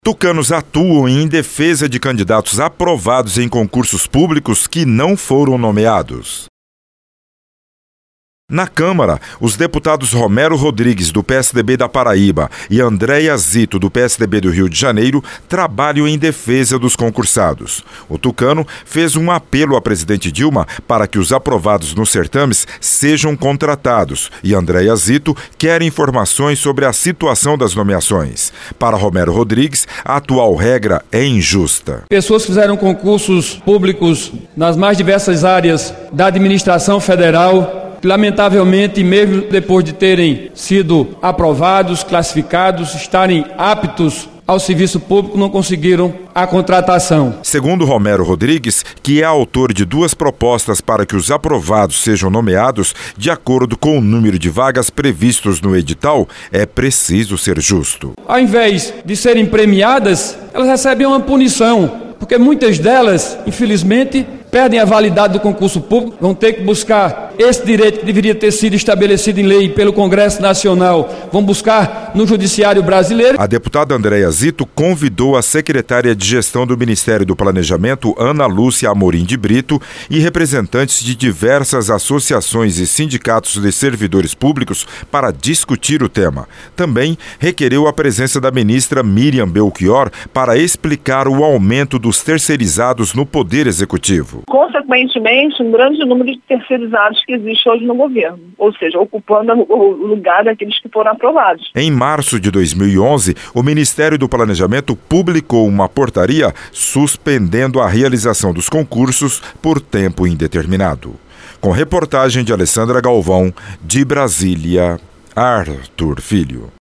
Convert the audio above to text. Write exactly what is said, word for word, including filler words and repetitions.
Tucanos atuam em defesa de candidatos aprovados em concursos públicos que não foram nomeados. Na Câmara, os deputados Romero Rodrigues, do P S D B da Paraíba, e Andréia Zito, do P S D B do Rio de Janeiro, trabalham em defesa dos concursados. O tucano fez um apelo à presidente Dilma para que os aprovados nos certames sejam contratados, e Andréia Zito quer informações sobre a situação das nomeações. Para Romero Rodrigues, a atual regra é injusta. Pessoas que fizeram concursos públicos nas mais diversas áreas da administração federal, lamentavelmente, mesmo depois de terem sido aprovados, classificados, estarem aptos ao serviço público, não conseguiram a contratação. Segundo Romero Rodrigues, que é autor de duas propostas para que os aprovados sejam nomeados de acordo com o número de vagas previstos no edital, é preciso ser justo. Ao invés de serem premiadas, elas recebem uma punição, porque muitas delas, infelizmente, perdem a validade do concurso público, vão ter que buscar esse direito que deveria ter sido estabelecido em lei pelo Congresso Nacional, vão buscar no Judiciário Brasileiro. A deputada Andréia Zito convidou a secretária de Gestão do Ministério do Planejamento, Ana Lúcia Amorim de Brito, e representantes de diversas associações e sindicatos de servidores públicos para discutir o tema. Também requereu a presença da ministra Miriam Belchior para explicar o aumento dos terceirizados no Poder Executivo. Consequentemente, um grande número de terceirizados que existe hoje no governo, ou seja, ocupando o lugar daqueles que foram aprovados. Em março de dois mil e onze, o Ministério do Planejamento publicou uma portaria suspendendo a realização dos concursos por tempo indeterminado. Com reportagem de Alessandra Galvão, de Brasília, Arthur Filho.